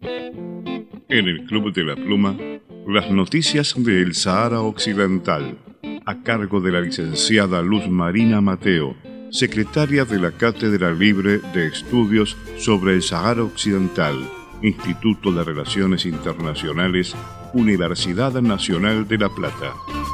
En el Club de la Pluma, las noticias del Sahara Occidental, a cargo de la licenciada Luz Marina Mateo, secretaria de la Cátedra Libre de Estudios sobre el Sahara Occidental, Instituto de Relaciones Internacionales, Universidad Nacional de La Plata.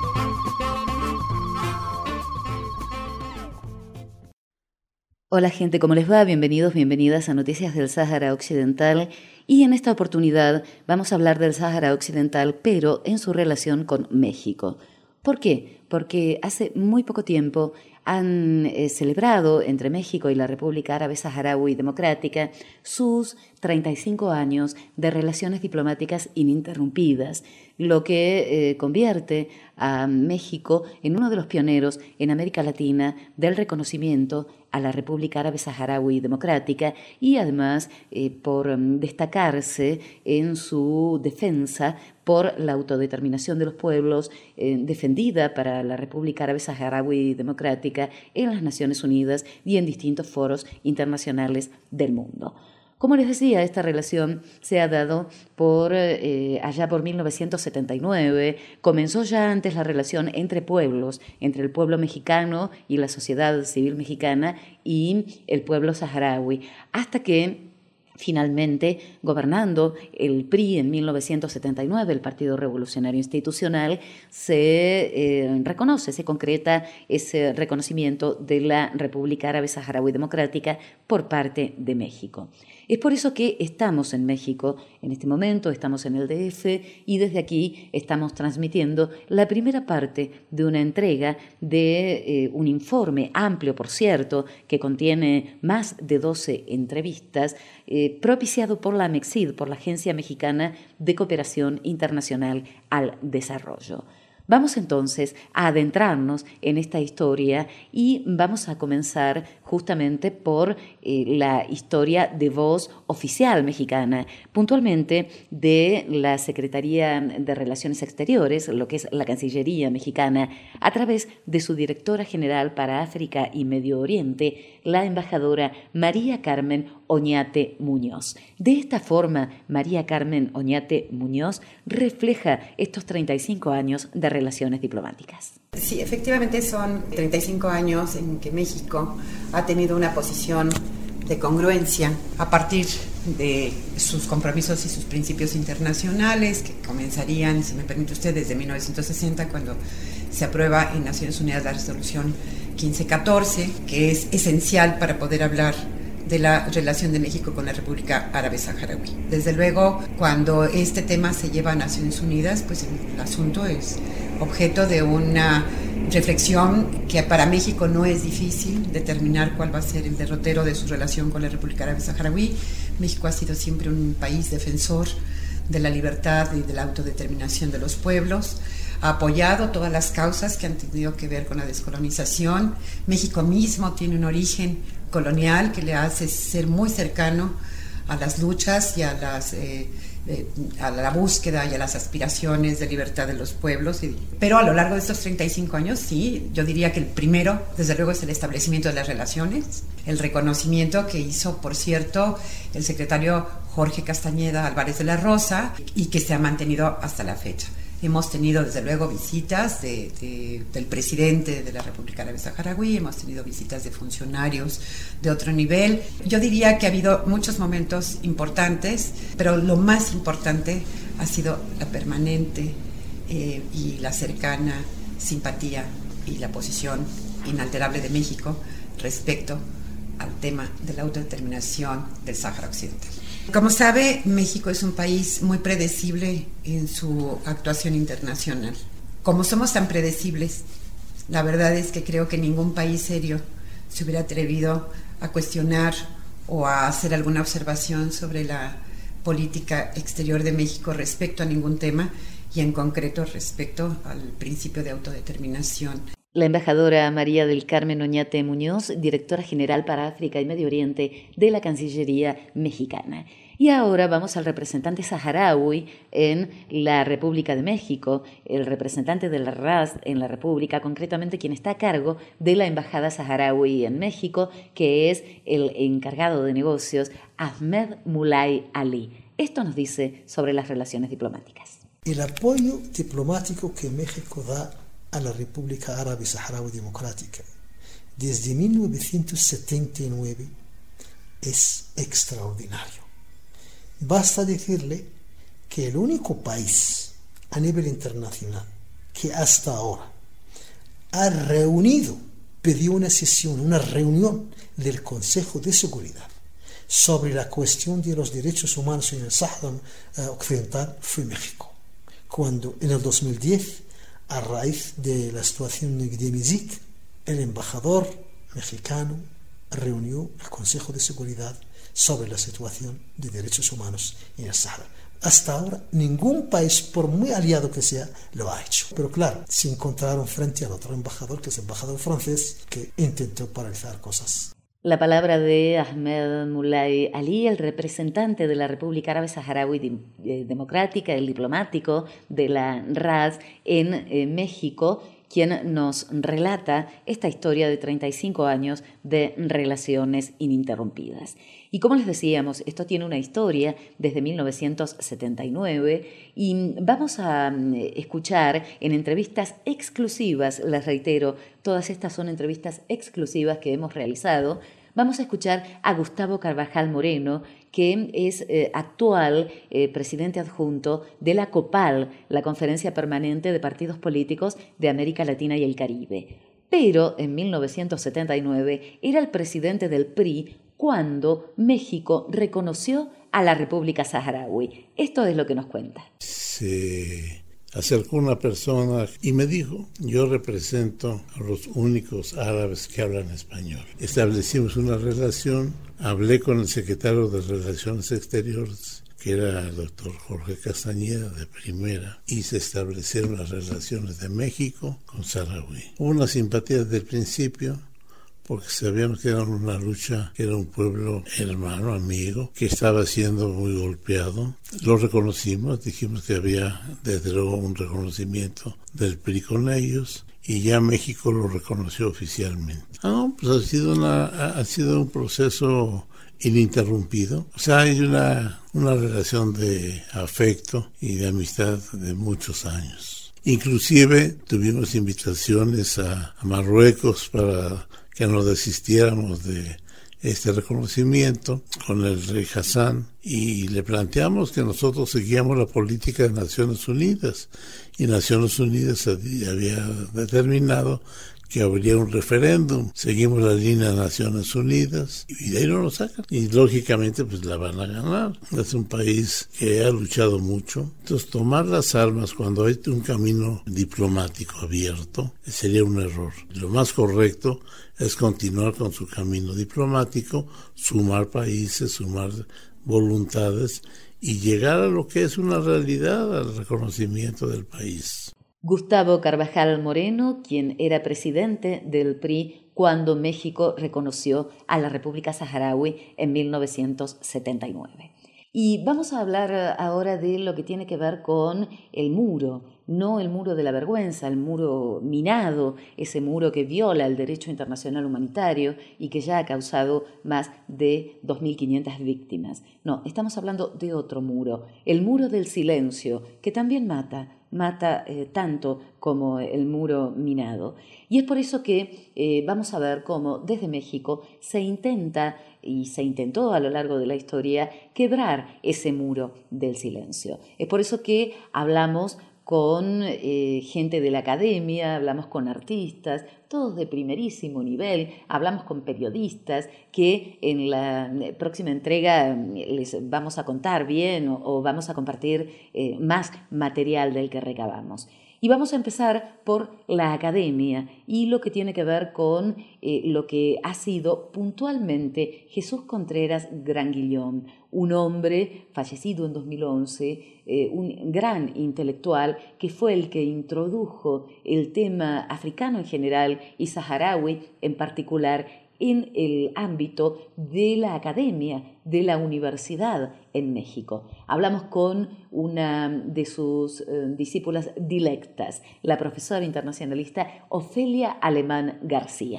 Hola gente, ¿cómo les va? Bienvenidos, bienvenidas a Noticias del Sáhara Occidental. Y en esta oportunidad vamos a hablar del Sáhara Occidental, pero en su relación con México. ¿Por qué? Porque hace muy poco tiempo han celebrado entre México y la República Árabe Saharaui Democrática sus 35 años de relaciones diplomáticas ininterrumpidas, lo que convierte a México en uno de los pioneros en América Latina del reconocimiento a la República Árabe Saharaui Democrática y además por destacarse en su defensa por la autodeterminación de los pueblos defendida para la República Árabe Saharaui Democrática en las Naciones Unidas y en distintos foros internacionales del mundo. Como les decía, esta relación se ha dado allá por 1979. Comenzó ya antes la relación entre pueblos, entre el pueblo mexicano y la sociedad civil mexicana y el pueblo saharaui, hasta que finalmente, gobernando el PRI en 1979, el Partido Revolucionario Institucional, se concreta ese reconocimiento de la República Árabe Saharaui Democrática por parte de México. Es por eso que estamos en México en este momento, estamos en el DF y desde aquí estamos transmitiendo la primera parte de una entrega de un informe amplio, por cierto, que contiene más de 12 entrevistas, propiciado por la AMEXID, por la Agencia Mexicana de Cooperación Internacional al Desarrollo. Vamos entonces a adentrarnos en esta historia y vamos a comenzar justamente por la historia de voz oficial mexicana, puntualmente de la Secretaría de Relaciones Exteriores, lo que es la Cancillería mexicana, a través de su directora general para África y Medio Oriente, la embajadora María Carmen Oñate Muñoz. De esta forma, María Carmen Oñate Muñoz refleja estos 35 años de relaciones diplomáticas. Sí, efectivamente son 35 años en que México ha tenido una posición de congruencia a partir de sus compromisos y sus principios internacionales que comenzarían, si me permite usted, desde 1960, cuando se aprueba en Naciones Unidas la resolución 1514, que es esencial para poder hablar de la relación de México con la República Árabe Saharaui. Desde luego, cuando este tema se lleva a Naciones Unidas, pues el asunto es objeto de una reflexión que para México no es difícil determinar cuál va a ser el derrotero de su relación con la República Árabe Saharaui. México ha sido siempre un país defensor de la libertad y de la autodeterminación de los pueblos, ha apoyado todas las causas que han tenido que ver con la descolonización. México mismo tiene un origen colonial que le hace ser muy cercano a las luchas y a la búsqueda y a las aspiraciones de libertad de los pueblos. Pero a lo largo de estos 35 años, sí, yo diría que el primero, desde luego, es el establecimiento de las relaciones, el reconocimiento que hizo, por cierto, el secretario Jorge Castañeda Álvarez de la Rosa y que se ha mantenido hasta la fecha. Hemos tenido, desde luego, visitas del presidente de la República Árabe Saharaui, hemos tenido visitas de funcionarios de otro nivel. Yo diría que ha habido muchos momentos importantes, pero lo más importante ha sido la permanente y la cercana simpatía y la posición inalterable de México respecto al tema de la autodeterminación del Sáhara Occidental. Como sabe, México es un país muy predecible en su actuación internacional. Como somos tan predecibles, la verdad es que creo que ningún país serio se hubiera atrevido a cuestionar o a hacer alguna observación sobre la política exterior de México respecto a ningún tema y en concreto respecto al principio de autodeterminación. La embajadora María del Carmen Oñate Muñoz, directora general para África y Medio Oriente de la Cancillería mexicana. Y ahora vamos al representante saharaui en la República de México, el representante de la RAS en la República, concretamente quien está a cargo de la Embajada Saharaui en México, que es el encargado de negocios Ahmed Mulay Ali. Esto nos dice sobre las relaciones diplomáticas. El apoyo diplomático que México da a la República Árabe Saharaui Democrática desde 1979 es extraordinario. Basta decirle que el único país a nivel internacional que hasta ahora ha pidió una reunión del Consejo de Seguridad sobre la cuestión de los derechos humanos en el Sáhara Occidental fue México. Cuando en el 2010, a raíz de la situación de Mizik, el embajador mexicano reunió el Consejo de Seguridad sobre la situación de derechos humanos en el Sáhara. Hasta ahora, ningún país, por muy aliado que sea, lo ha hecho. Pero claro, se encontraron frente al otro embajador, que es el embajador francés, que intentó paralizar cosas. La palabra de Ahmed Mulay Ali, el representante de la República Árabe Saharaui Democrática, el diplomático de la RAS en México, quien nos relata esta historia de 35 años de relaciones ininterrumpidas. Y como les decíamos, esto tiene una historia desde 1979 y vamos a escuchar en entrevistas exclusivas, les reitero, todas estas son entrevistas exclusivas que hemos realizado. Vamos a escuchar a Gustavo Carvajal Moreno, que es actual presidente adjunto de la COPAL, la Conferencia Permanente de Partidos Políticos de América Latina y el Caribe. Pero en 1979 era el presidente del PRI cuando México reconoció a la República Saharaui. Esto es lo que nos cuenta. Se acercó una persona y me dijo: yo represento a los únicos árabes que hablan español. Establecimos una relación, hablé con el secretario de Relaciones Exteriores, que era el doctor Jorge Castañeda, de primera, y se establecieron las relaciones de México con Saharaui. Hubo una simpatía desde el principio, porque sabíamos que era una lucha, que era un pueblo hermano, amigo, que estaba siendo muy golpeado. Lo reconocimos, dijimos que había desde luego un reconocimiento del PRI con ellos, y ya México lo reconoció oficialmente. Pues ha sido un proceso ininterrumpido. O sea, hay una relación de afecto y de amistad de muchos años. Inclusive tuvimos invitaciones a Marruecos para que nos desistiéramos de este reconocimiento con el rey Hassan, y le planteamos que nosotros seguíamos la política de Naciones Unidas, y Naciones Unidas había determinado que habría un referéndum. Seguimos la línea de Naciones Unidas y de ahí no lo sacan. Y lógicamente pues la van a ganar. Es un país que ha luchado mucho. Entonces tomar las armas cuando hay un camino diplomático abierto sería un error. Lo más correcto es continuar con su camino diplomático, sumar países, sumar voluntades y llegar a lo que es una realidad, al reconocimiento del país. Gustavo Carvajal Moreno, quien era presidente del PRI cuando México reconoció a la República Saharaui en 1979. Y vamos a hablar ahora de lo que tiene que ver con el muro, no el muro de la vergüenza, el muro minado, ese muro que viola el derecho internacional humanitario y que ya ha causado más de 2.500 víctimas. No, estamos hablando de otro muro, el muro del silencio, que también mata tanto como el muro minado. Y es por eso que vamos a ver cómo desde México se intenta y se intentó a lo largo de la historia quebrar ese muro del silencio. Es por eso que hablamos con gente de la academia, hablamos con artistas, todos de primerísimo nivel, hablamos con periodistas que en la próxima entrega les vamos a contar bien o vamos a compartir más material del que recabamos. Y vamos a empezar por la academia y lo que tiene que ver con lo que ha sido puntualmente Jesús Contreras Granguillón, un hombre fallecido en 2011, un gran intelectual que fue el que introdujo el tema africano en general y saharaui en particular en el ámbito de la academia, de la universidad en México. Hablamos con una de sus discípulas dilectas, la profesora internacionalista Ofelia Alemán García.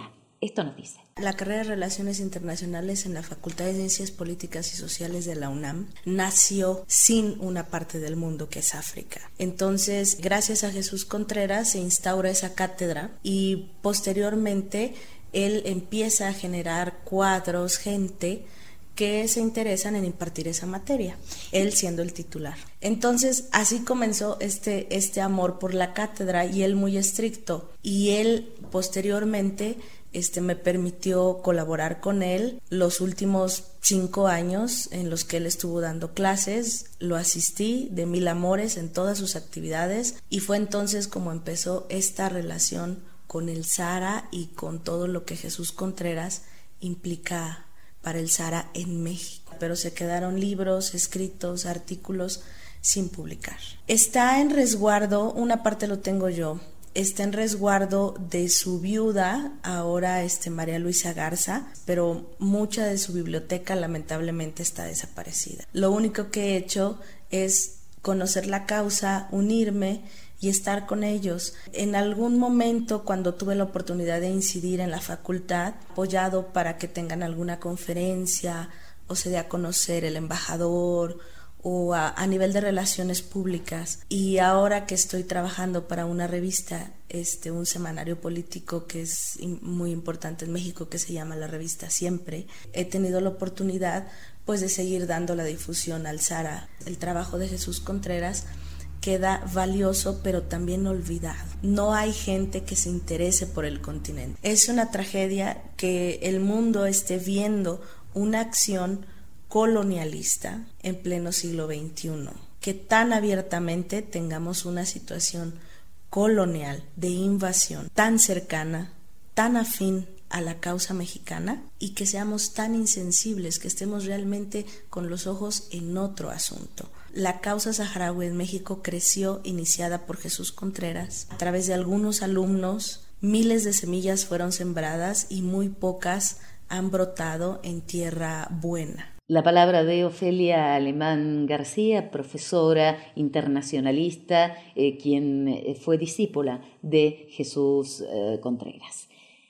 Esto nos dice. La carrera de Relaciones Internacionales en la Facultad de Ciencias Políticas y Sociales de la UNAM nació sin una parte del mundo que es África. Entonces, gracias a Jesús Contreras se instaura esa cátedra y posteriormente él empieza a generar cuadros, gente que se interesan en impartir esa materia, él siendo el titular. Entonces, así comenzó este amor por la cátedra, y él muy estricto, y él posteriormente me permitió colaborar con él los últimos 5 años en los que él estuvo dando clases. Lo asistí de mil amores en todas sus actividades, y fue entonces como empezó esta relación con el Sahara y con todo lo que Jesús Contreras implica para el Sahara en México. Pero se quedaron libros, escritos, artículos sin publicar. Está en resguardo, una parte lo tengo yo, está en resguardo de su viuda, ahora María Luisa Garza, pero mucha de su biblioteca lamentablemente está desaparecida. Lo único que he hecho es conocer la causa, unirme y estar con ellos. En algún momento, cuando tuve la oportunidad de incidir en la facultad, apoyado para que tengan alguna conferencia o se dé a conocer el embajador, o a nivel de relaciones públicas. Y ahora que estoy trabajando para una revista, un semanario político que es muy importante en México, que se llama la revista Siempre, he tenido la oportunidad pues de seguir dando la difusión al Sahara. El trabajo de Jesús Contreras queda valioso, pero también olvidado. No hay gente que se interese por el continente. Es una tragedia que el mundo esté viendo una acción colonialista en pleno siglo XXI, que tan abiertamente tengamos una situación colonial de invasión tan cercana, tan afín a la causa mexicana, y que seamos tan insensibles, que estemos realmente con los ojos en otro asunto. La causa saharaui en México creció iniciada por Jesús Contreras. A través de algunos alumnos, miles de semillas fueron sembradas y muy pocas han brotado en tierra buena. La palabra de Ofelia Alemán García, profesora internacionalista, quien fue discípula de Jesús Contreras.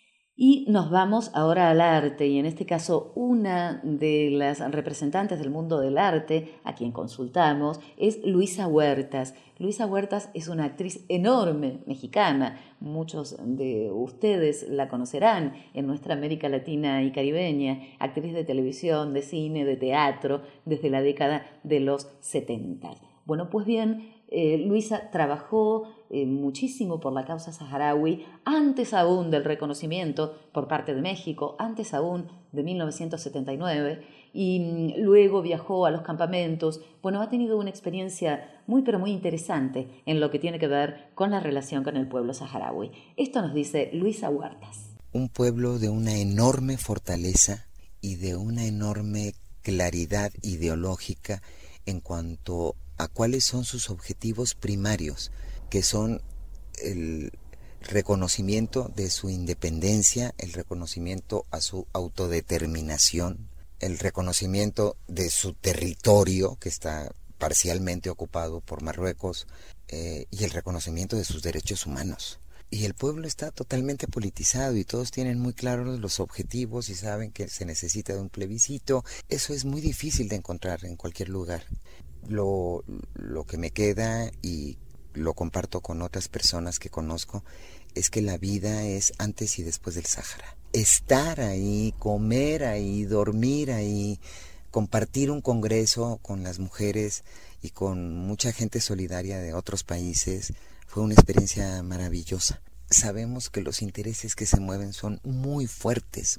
Y nos vamos ahora al arte, y en este caso una de las representantes del mundo del arte a quien consultamos es Luisa Huertas. Luisa Huertas es una actriz enorme mexicana, muchos de ustedes la conocerán en nuestra América Latina y Caribeña, actriz de televisión, de cine, de teatro, desde la década de los 70. Bueno, pues bien, Luisa trabajó muchísimo por la causa saharaui, antes aún del reconocimiento por parte de México, antes aún de 1979, y luego viajó a los campamentos. Bueno, ha tenido una experiencia muy pero muy interesante en lo que tiene que ver con la relación con el pueblo saharaui. Esto nos dice Luisa Huertas. Un pueblo de una enorme fortaleza y de una enorme claridad ideológica en cuanto a cuáles son sus objetivos primarios, que son el reconocimiento de su independencia, el reconocimiento a su autodeterminación, el reconocimiento de su territorio, que está parcialmente ocupado por Marruecos, y el reconocimiento de sus derechos humanos. Y el pueblo está totalmente politizado y todos tienen muy claros los objetivos y saben que se necesita de un plebiscito. Eso es muy difícil de encontrar en cualquier lugar. Lo que me queda, y lo comparto con otras personas que conozco, es que la vida es antes y después del Sáhara. Estar ahí, comer ahí, dormir ahí, compartir un congreso con las mujeres y con mucha gente solidaria de otros países fue una experiencia maravillosa. Sabemos que los intereses que se mueven son muy fuertes,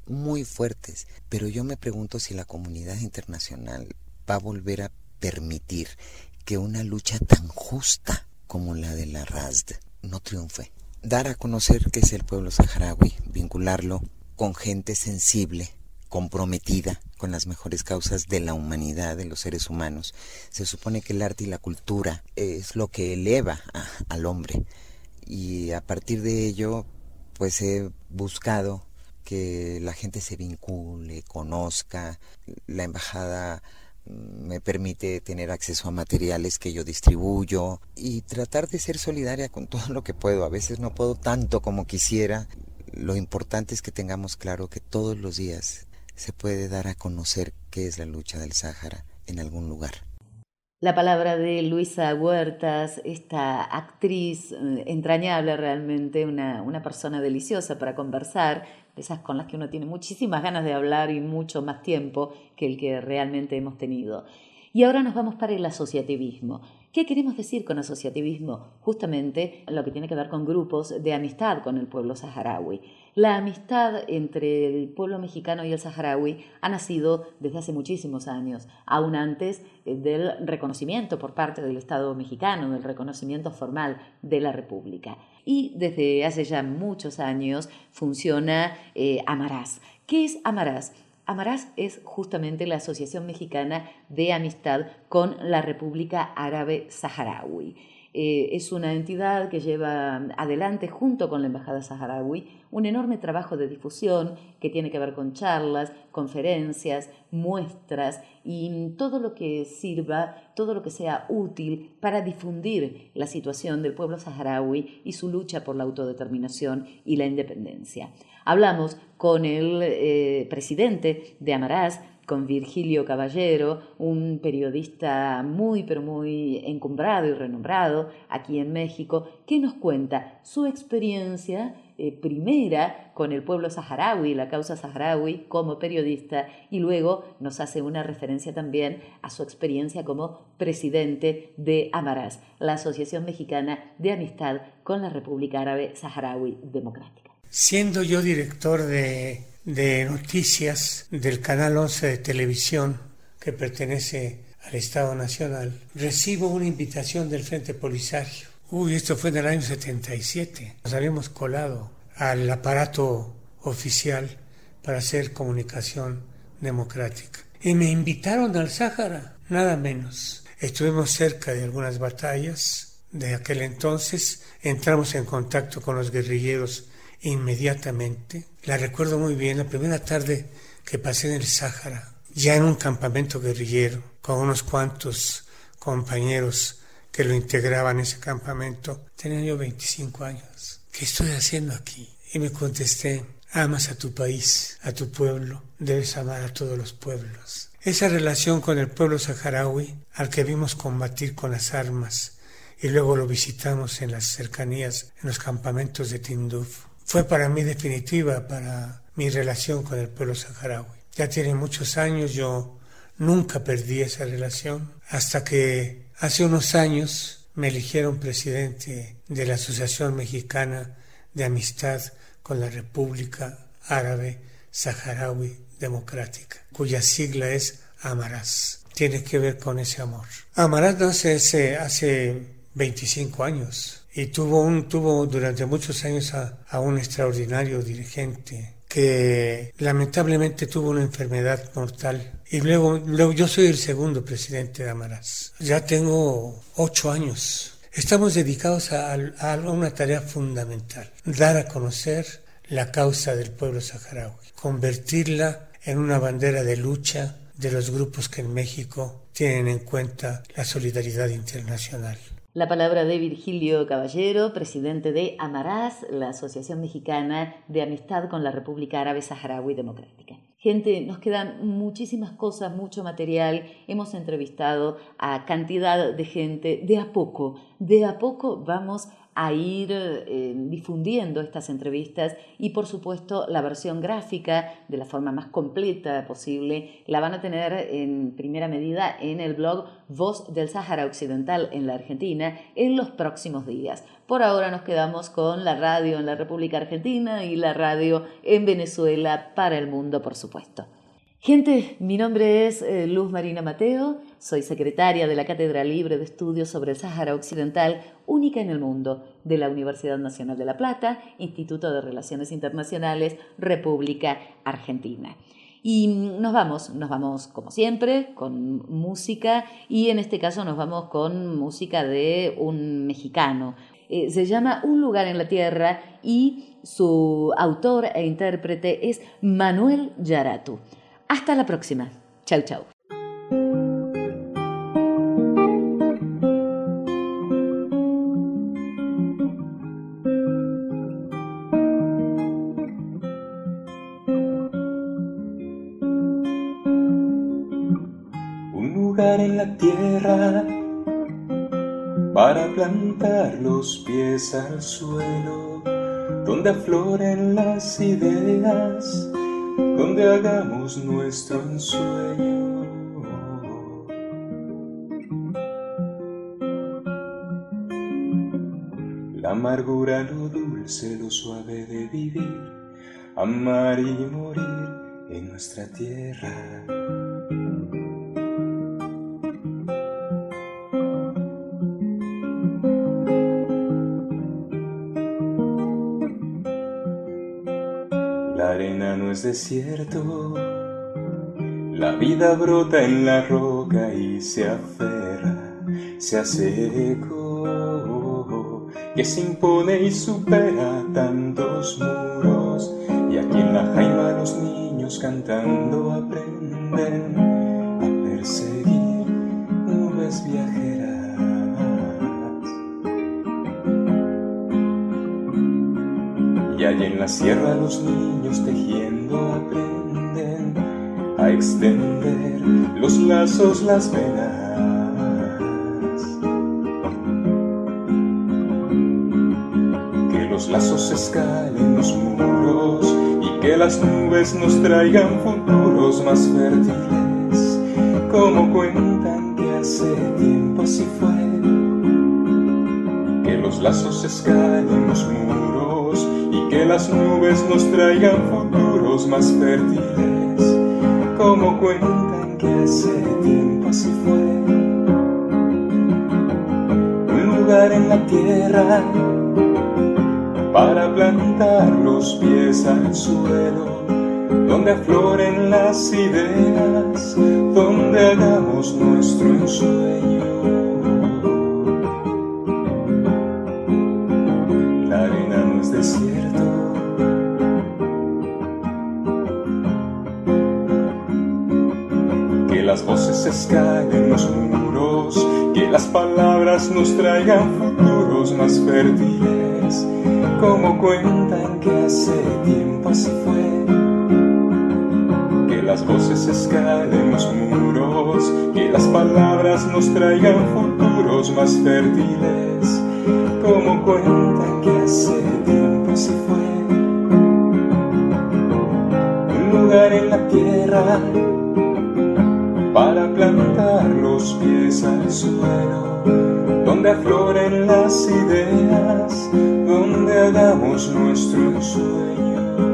pero yo me pregunto si la comunidad internacional va a volver a permitir que una lucha tan justa como la de la RASD no triunfe. Dar a conocer qué es el pueblo saharaui, vincularlo con gente sensible, comprometida con las mejores causas de la humanidad, de los seres humanos. Se supone que el arte y la cultura es lo que eleva al hombre, y a partir de ello pues he buscado que la gente se vincule, conozca. La embajada me permite tener acceso a materiales que yo distribuyo y tratar de ser solidaria con todo lo que puedo. A veces no puedo tanto como quisiera. lo importante es que tengamos claro que todos los días se puede dar a conocer qué es la lucha del Sáhara en algún lugar. La palabra de Luisa Huertas, esta actriz entrañable realmente, una persona deliciosa para conversar, de esas con las que uno tiene muchísimas ganas de hablar y mucho más tiempo que el que realmente hemos tenido. Y ahora nos vamos para el asociativismo. ¿Qué queremos decir con asociativismo? Justamente lo que tiene que ver con grupos de amistad con el pueblo saharaui. La amistad entre el pueblo mexicano y el saharaui ha nacido desde hace muchísimos años, aún antes del reconocimiento por parte del Estado mexicano, del reconocimiento formal de la República. Y desde hace ya muchos años funciona Amarás. ¿Qué es Amarás? Amarás es justamente la Asociación Mexicana de Amistad con la República Árabe Saharaui. Es una entidad que lleva adelante, junto con la Embajada Saharaui, un enorme trabajo de difusión que tiene que ver con charlas, conferencias, muestras y todo lo que sirva, todo lo que sea útil para difundir la situación del pueblo saharaui y su lucha por la autodeterminación y la independencia. Hablamos con el presidente de Amarás, con Virgilio Caballero, un periodista muy encumbrado y renombrado aquí en México, que nos cuenta su experiencia primera con el pueblo saharaui, la causa saharaui, como periodista, y luego nos hace una referencia también a su experiencia como presidente de Amarás, la Asociación Mexicana de Amistad con la República Árabe Saharaui Democrática. Siendo yo director de noticias del Canal 11 de televisión, que pertenece al Estado Nacional, recibo una invitación del Frente Polisario. Esto fue en el año 77. Nos habíamos colado al aparato oficial para hacer comunicación democrática. Y me invitaron al Sáhara, nada menos. Estuvimos cerca de algunas batallas de aquel entonces. Entramos en contacto con los guerrilleros inmediatamente. La recuerdo muy bien, la primera tarde que pasé en el Sáhara, ya en un campamento guerrillero, con unos cuantos compañeros que lo integraban ese campamento. Tenía yo 25 años. ¿Qué estoy haciendo aquí? Y me contesté: amas a tu país, a tu pueblo, debes amar a todos los pueblos. Esa relación con el pueblo saharaui, al que vimos combatir con las armas, y luego lo visitamos en las cercanías, en los campamentos de Tinduf, fue para mí definitiva para mi relación con el pueblo saharaui. Ya tiene muchos años, yo nunca perdí esa relación, hasta que hace unos años me eligieron presidente de la Asociación Mexicana de Amistad con la República Árabe Saharaui Democrática, cuya sigla es Amarás. Tiene que ver con ese amor. Amarás nace hace 25 años. Y tuvo durante muchos años a un extraordinario dirigente que lamentablemente tuvo una enfermedad mortal. Y luego yo soy el segundo presidente de Amarás. Ya tengo 8 años. Estamos dedicados a una tarea fundamental: dar a conocer la causa del pueblo saharaui, convertirla en una bandera de lucha de los grupos que en México tienen en cuenta la solidaridad internacional. La palabra de Virgilio Caballero, presidente de Amarás, la Asociación Mexicana de Amistad con la República Árabe Saharaui Democrática. Gente, nos quedan muchísimas cosas, mucho material. Hemos entrevistado a cantidad de gente. De a poco vamos a ir difundiendo estas entrevistas y, por supuesto, la versión gráfica de la forma más completa posible la van a tener en primera medida en el blog Voz del Sáhara Occidental en la Argentina en los próximos días. Por ahora nos quedamos con la radio en la República Argentina y la radio en Venezuela para el mundo, por supuesto. Gente, mi nombre es Luz Marina Mateo, soy secretaria de la Cátedra Libre de Estudios sobre el Sáhara Occidental, única en el mundo, de la Universidad Nacional de La Plata, Instituto de Relaciones Internacionales, República Argentina. Y nos vamos como siempre con música, y en este caso nos vamos con música de un mexicano. Se llama Un lugar en la tierra y su autor e intérprete es Manuel Yaratu. Hasta la próxima. Chau, chau. la tierra para plantar los pies al suelo, donde afloren las ideas, donde hagamos nuestro ensueño. La amargura, lo dulce, lo suave de vivir, amar y morir en nuestra tierra. La arena no es desierto, la vida brota en la roca y se aferra, se hace eco, que se impone y supera tantos muros. Y aquí en la Jaima los niños cantando aprenden a perseguir nubes viajeras. Y allá en la sierra los niños tejiendo aprenden a extender los lazos, las venas. Que los lazos escalen los muros y que las nubes nos traigan futuros más fértiles, como cuentan que hace tiempo así fue. Que los lazos escalen los muros y que las nubes nos traigan futuros más fértiles, como cuentan que hace tiempo así fue. Un lugar en la tierra para plantar los pies al suelo, donde afloren las ideas, donde hagamos nuestro ensueño. La arena no es desierto, que las voces escalen los muros, que las palabras nos traigan futuros más fértiles, como cuentan que hace tiempo así fue. Que las voces escalen los muros, que las palabras nos traigan futuros más fértiles, como cuentan que hace tiempo así fue. Un lugar en la tierra para plantar los pies al suelo, donde afloren las ideas, donde hagamos nuestro ensueño.